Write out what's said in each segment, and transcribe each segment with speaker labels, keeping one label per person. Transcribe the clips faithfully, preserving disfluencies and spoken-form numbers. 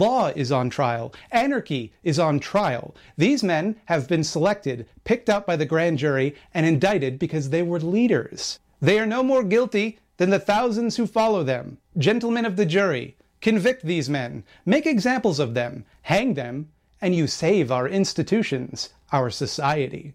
Speaker 1: Law is on trial. Anarchy is on trial. These men have been selected, picked up by the grand jury, and indicted because they were leaders. They are no more guilty than the thousands who follow them. Gentlemen of the jury, convict these men, make examples of them, hang them, and you save our institutions, our society.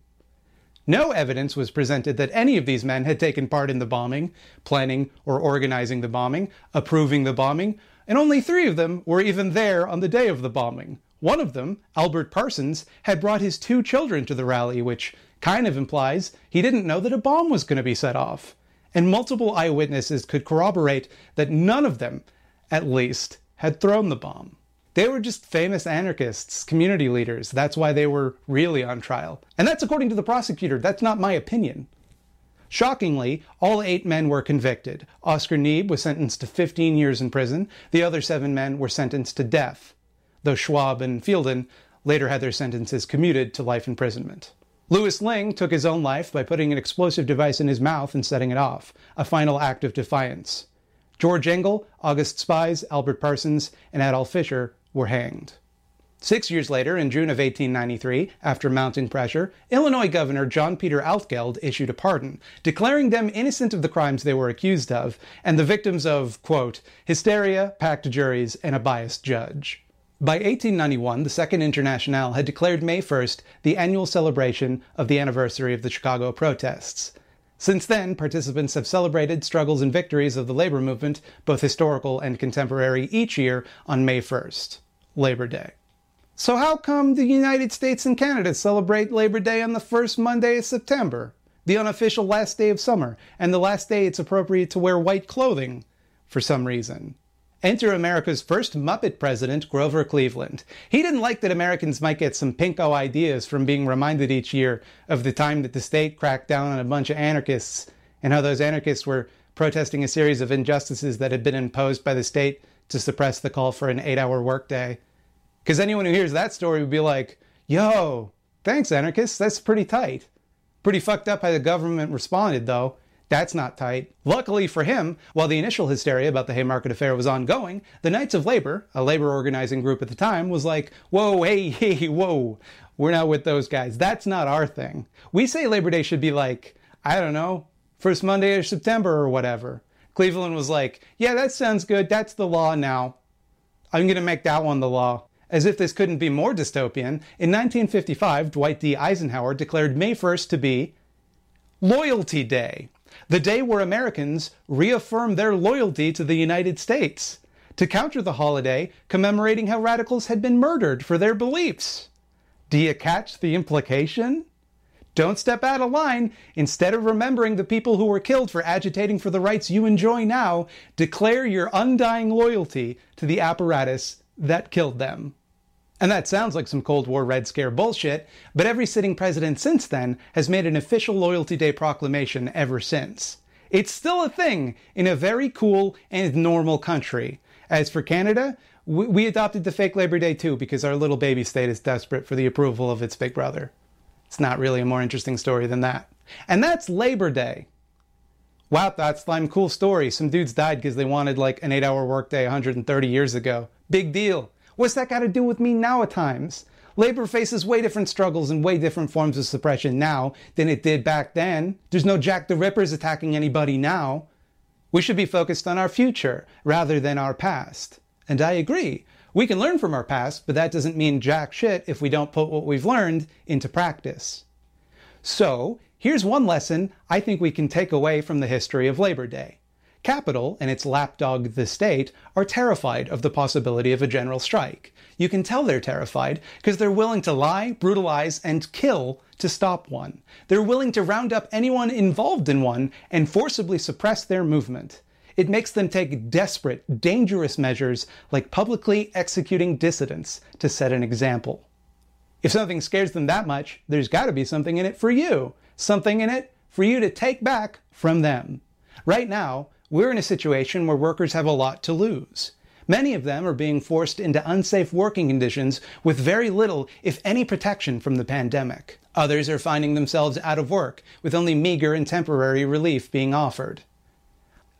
Speaker 1: No evidence was presented that any of these men had taken part in the bombing, planning or organizing the bombing, approving the bombing, and only three of them were even there on the day of the bombing. One of them, Albert Parsons, had brought his two children to the rally, which kind of implies he didn't know that a bomb was going to be set off. And multiple eyewitnesses could corroborate that none of them, at least, had thrown the bomb. They were just famous anarchists, community leaders. That's why they were really on trial. And that's according to the prosecutor. That's not my opinion. Shockingly, all eight men were convicted. Oscar Neebe was sentenced to fifteen years in prison. The other seven men were sentenced to death, though Schwab and Fielden later had their sentences commuted to life imprisonment. Louis Ling took his own life by putting an explosive device in his mouth and setting it off, a final act of defiance. George Engel, August Spies, Albert Parsons, and Adolf Fischer were hanged. Six years later, in June of eighteen ninety-three, after mounting pressure, Illinois Governor John Peter Altgeld issued a pardon, declaring them innocent of the crimes they were accused of, and the victims of, quote, hysteria, packed juries, and a biased judge. By eighteen ninety-one, the Second Internationale had declared May first the annual celebration of the anniversary of the Chicago protests. Since then, participants have celebrated struggles and victories of the labor movement, both historical and contemporary, each year on May first, Labor Day. So how come the United States and Canada celebrate Labor Day on the first Monday of September, the unofficial last day of summer, and the last day it's appropriate to wear white clothing, for some reason? Enter America's first Muppet president, Grover Cleveland. He didn't like that Americans might get some pinko ideas from being reminded each year of the time that the state cracked down on a bunch of anarchists, and how those anarchists were protesting a series of injustices that had been imposed by the state to suppress the call for an eight-hour workday. Because anyone who hears that story would be like, yo, thanks anarchists, that's pretty tight. Pretty fucked up how the government responded, though. That's not tight. Luckily for him, while the initial hysteria about the Haymarket affair was ongoing, the Knights of Labor, a labor organizing group at the time, was like, whoa, hey, hey, whoa, we're not with those guys. That's not our thing. We say Labor Day should be like, I don't know, first Monday of September or whatever. Cleveland was like, yeah, that sounds good. That's the law now. I'm going to make that one the law. As if this couldn't be more dystopian, in nineteen fifty-five, Dwight D. Eisenhower declared May first to be Loyalty Day, the day where Americans reaffirm their loyalty to the United States, to counter the holiday commemorating how radicals had been murdered for their beliefs. Do you catch the implication? Don't step out of line. Instead of remembering the people who were killed for agitating for the rights you enjoy now, declare your undying loyalty to the apparatus that killed them. And that sounds like some Cold War Red Scare bullshit, but every sitting president since then has made an official Loyalty Day proclamation ever since. It's still a thing in a very cool and normal country. As for Canada, we, we adopted the fake Labor Day too because our little baby state is desperate for the approval of its big brother. It's not really a more interesting story than that. And that's Labor Day. Wow, that's a cool story. Some dudes died because they wanted like an eight-hour workday one hundred thirty years ago. Big deal. What's that got to do with me now at times? Labor faces way different struggles and way different forms of suppression now than it did back then. There's no Jack the Rippers attacking anybody now. We should be focused on our future rather than our past. And I agree. We can learn from our past, but that doesn't mean jack shit if we don't put what we've learned into practice. So, here's one lesson I think we can take away from the history of Labor Day. Capitol and its lapdog, the state, are terrified of the possibility of a general strike. You can tell they're terrified because they're willing to lie, brutalize, and kill to stop one. They're willing to round up anyone involved in one and forcibly suppress their movement. It makes them take desperate, dangerous measures like publicly executing dissidents to set an example. If something scares them that much, there's got to be something in it for you. Something in it for you to take back from them. Right now, we're in a situation where workers have a lot to lose. Many of them are being forced into unsafe working conditions with very little, if any, protection from the pandemic. Others are finding themselves out of work, with only meager and temporary relief being offered.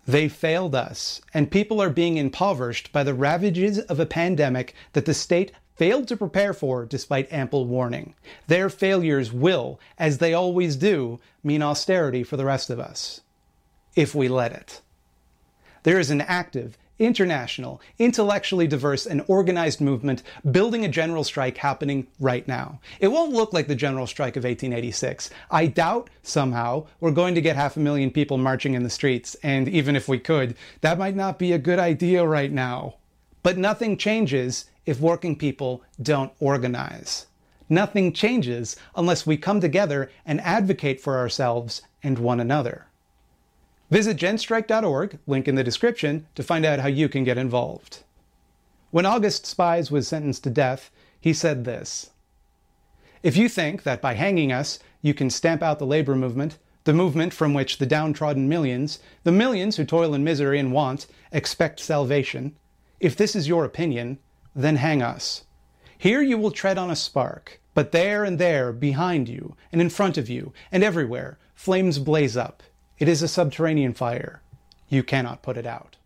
Speaker 1: They failed us, and people are being impoverished by the ravages of a pandemic that the state failed to prepare for despite ample warning. Their failures will, as they always do, mean austerity for the rest of us, if we let it. There is an active, international, intellectually diverse, and organized movement building a general strike happening right now. It won't look like the general strike of eighteen eighty-six. I doubt, somehow, we're going to get half a million people marching in the streets, and even if we could, that might not be a good idea right now. But nothing changes if working people don't organize. Nothing changes unless we come together and advocate for ourselves and one another. Visit genstrike dot org, link in the description, to find out how you can get involved. When August Spies was sentenced to death, he said this: "If you think that by hanging us, you can stamp out the labor movement, the movement from which the downtrodden millions, the millions who toil in misery and want, expect salvation, if this is your opinion, then hang us. Here you will tread on a spark, but there and there, behind you, and in front of you, and everywhere, flames blaze up. It is a subterranean fire. You cannot put it out."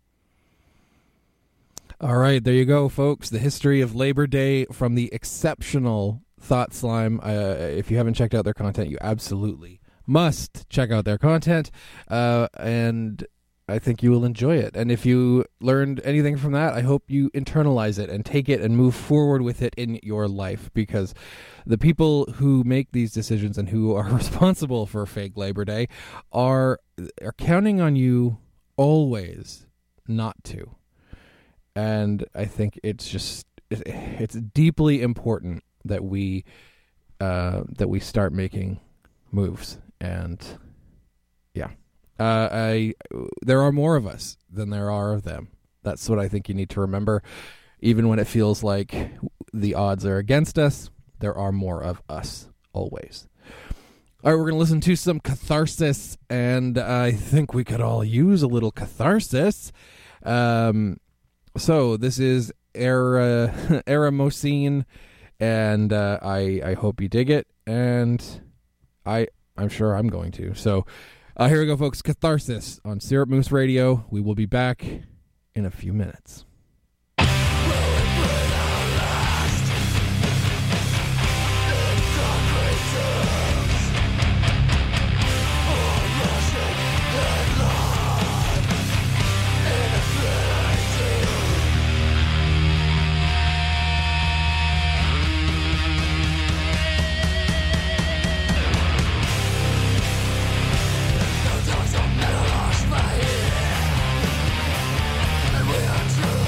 Speaker 2: All right, there you go, folks. The history of Labor Day from the exceptional Thought Slime. Uh, if you haven't checked out their content, you absolutely must check out their content. Uh, and I think you will enjoy it. And if you learned anything from that, I hope you internalize it and take it and move forward with it in your life, because the people who make these decisions and who are responsible for fake Labor Day are are counting on you always not to. And I think it's just it's deeply important that we uh, that we start making moves. And yeah. Uh, I there are more of us than there are of them. That's what I think you need to remember. Even when it feels like the odds are against us, there are more of us always. All right, we're going to listen to some catharsis, and I think we could all use a little catharsis. Um, so this is Era Eramosine, and uh, I I hope you dig it, and I I'm sure I'm going to. So. Uh, here we go, folks. Catharsis on Syrup Moose Radio. We will be back in a few minutes.
Speaker 3: We are true.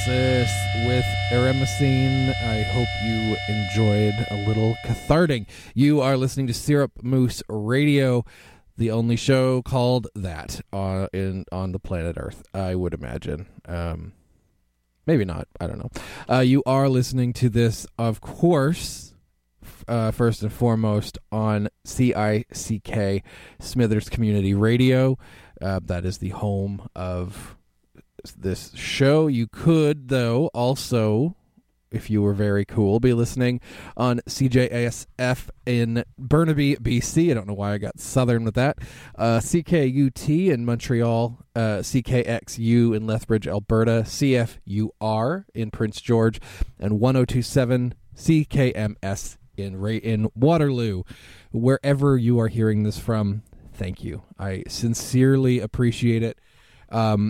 Speaker 2: Paracelsus with Eremacine. I hope you enjoyed a little cathartic. You are listening to Syrup Moose Radio, the only show called that uh, in on the planet Earth, I would imagine. Um, maybe not. I don't know. Uh, you are listening to this, of course, uh, first and foremost on C I C K Smithers Community Radio. Uh, that is the home of this show. You could, though, also, if you were very cool, be listening on C J S F in Burnaby, B C. I don't know why I got southern with that. Uh, C K U T in Montreal, uh, C K X U in Lethbridge, Alberta, C F U R in Prince George, and one oh two point seven C K M S in Ray- in Waterloo. Wherever you are hearing this from, thank you. I sincerely appreciate it. Um,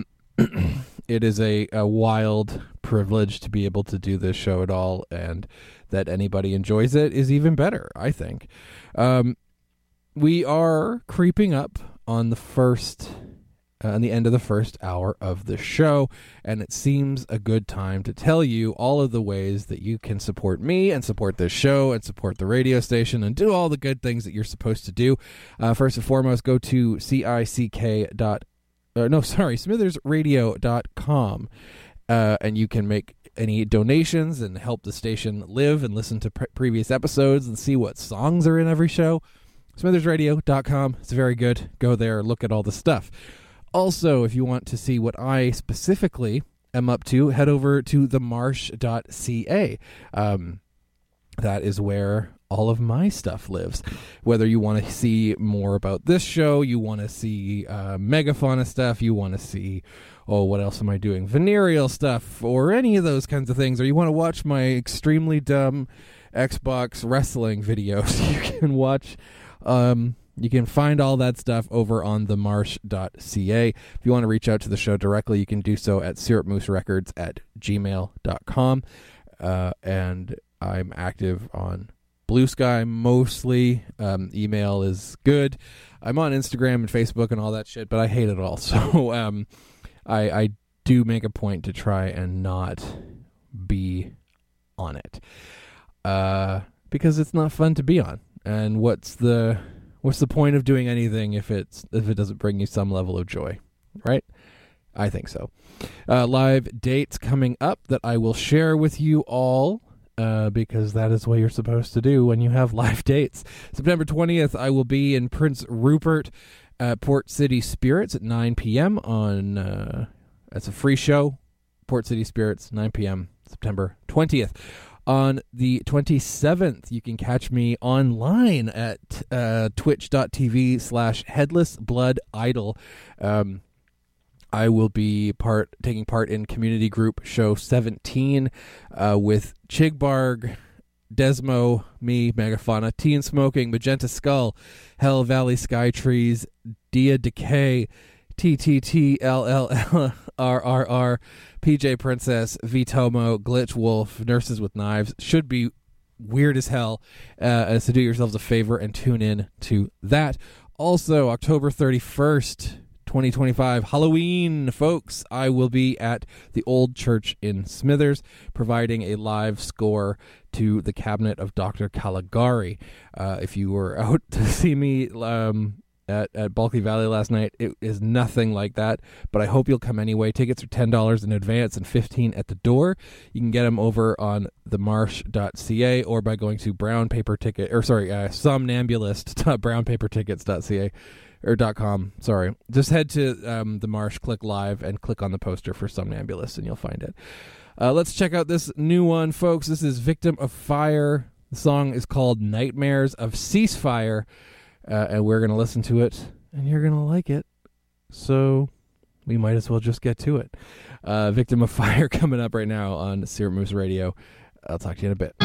Speaker 2: it is a, a wild privilege to be able to do this show at all, and that anybody enjoys it is even better, I think. Um, we are creeping up on the first, uh, on the end of the first hour of the show, and it seems a good time to tell you all of the ways that you can support me and support this show and support the radio station and do all the good things that you're supposed to do. Uh, first and foremost, go to C I C K dot Uh, no, sorry, smithers radio dot com, uh, and you can make any donations and help the station live and listen to pre- previous episodes and see what songs are in every show. smithers radio dot com. It's very good. Go there, look at all the stuff. Also, if you want to see what I specifically am up to, head over to the marsh dot c a. Um, that is where all of my stuff lives. Whether you want to see more about this show, you want to see uh, Megafauna stuff, you want to see, oh, what else am I doing? Venereal stuff, or any of those kinds of things, or you want to watch my extremely dumb Xbox wrestling videos, you can watch, um, you can find all that stuff over on the marsh dot c a. If you want to reach out to the show directly, you can do so at syrup moose records at gmail dot com. Uh, and I'm active on Blue Sky mostly. Um, email is good. I'm on Instagram and Facebook and all that shit, but I hate it all. So um, I, I do make a point to try and not be on it, uh, because it's not fun to be on. And what's the what's the point of doing anything if it's if it doesn't bring you some level of joy, right? I think so. Uh, live dates coming up that I will share with you all. Uh, because that is what you're supposed to do when you have live dates. September twentieth, I will be in Prince Rupert at Port City Spirits at nine p.m. on, uh, that's a free show, Port City Spirits, nine p.m., September twentieth. On the twenty-seventh, you can catch me online at uh, twitch.tv slash headless blood idol. Um, I will be part taking part in Community Group Show seventeen uh, with Chigbarg, Desmo, me, Megafauna, Teen Smoking, Magenta Skull, Hell Valley Sky Trees, Dia Decay, T T T L L L R R R, P J Princess, Vitomo, Glitch Wolf, Nurses with Knives. Should be weird as hell. Uh, so do yourselves a favor and tune in to that. Also, October thirty-first, twenty twenty-five, Halloween, folks. I will be at the Old Church in Smithers providing a live score to the Cabinet of Doctor Caligari. Uh, if you were out to see me um, at, at Bulky Valley last night, it is nothing like that, but I hope you'll come anyway. Tickets are ten dollars in advance and fifteen dollars at the door. You can get them over on the marsh dot c a or by going to brown paper ticket, or sorry, uh, somnambulist dot brown paper tickets dot c a. Or dot com, sorry. Just head to um, the Marsh, click live, and click on the poster for Somnambulist, and you'll find it. Uh, let's check out this new one, folks. This is Victim of Fire. The song is called Nightmares of Ceasefire, uh, and we're going to listen to it, and you're going to like it. So we might as well just get to it. Uh, Victim of Fire coming up right now on Syrup Moose Radio. I'll talk to you in a bit.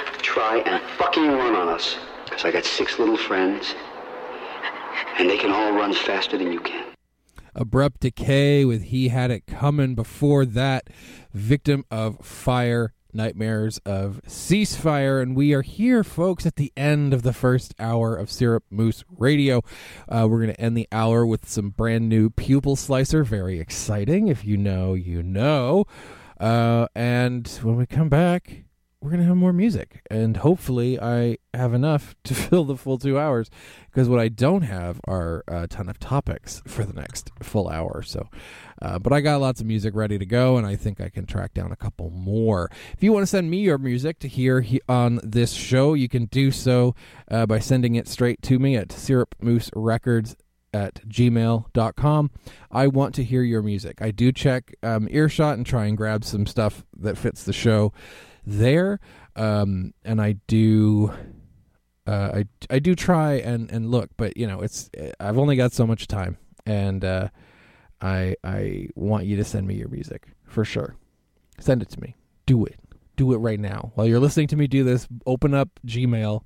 Speaker 3: try and fucking run on us. Because I got six little friends, and they can all run faster than you can.
Speaker 2: Abrupt Decay with He Had It Coming. Before that, Victim of Fire, Nightmares of Ceasefire. And we are here, folks, at the end of the first hour of Syrup Moose Radio. Uh, we're going to end the hour with some brand new Pupil Slicer. Very exciting. If you know, you know. Uh, and when we come back, we're going to have more music. And hopefully I have enough to fill the full two hours. Because what I don't have are a ton of topics for the next full hour. So, uh, but I got lots of music ready to go, and I think I can track down a couple more. If you want to send me your music to hear he- on this show, you can do so uh, by sending it straight to me at syrupmooserecords at gmail dot com. I want to hear your music. I do check um, Earshot and try and grab some stuff that fits the show there. Um, and I do... Uh, I I do try and, and look, but you know it's I've only got so much time, and uh, I I want you to send me your music for sure. Send it to me. Do it. Do it right now while you're listening to me do this. Open up Gmail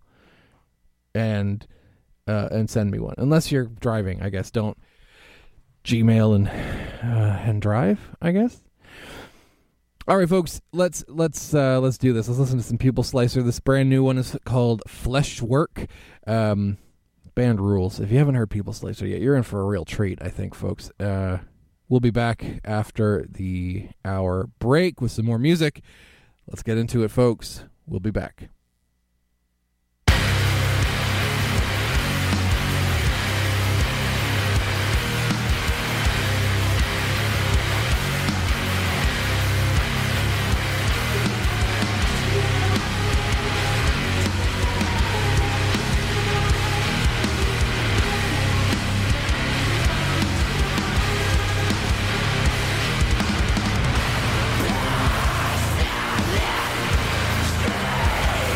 Speaker 2: and uh, and send me one. Unless you're driving, I guess. Don't Gmail and uh, and drive, I guess. All right, folks, let's let's uh, let's do this. Let's listen to some Pupil Slicer. This brand new one is called Fleshwork. Um, band rules. If you haven't heard Pupil Slicer yet, you're in for a real treat, I think, folks. Uh, we'll be back after the hour break with some more music. Let's get into it, folks. We'll be back.
Speaker 4: Yeah.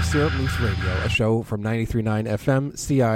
Speaker 2: Syrup Moose Radio, a show from ninety-three point nine F M C I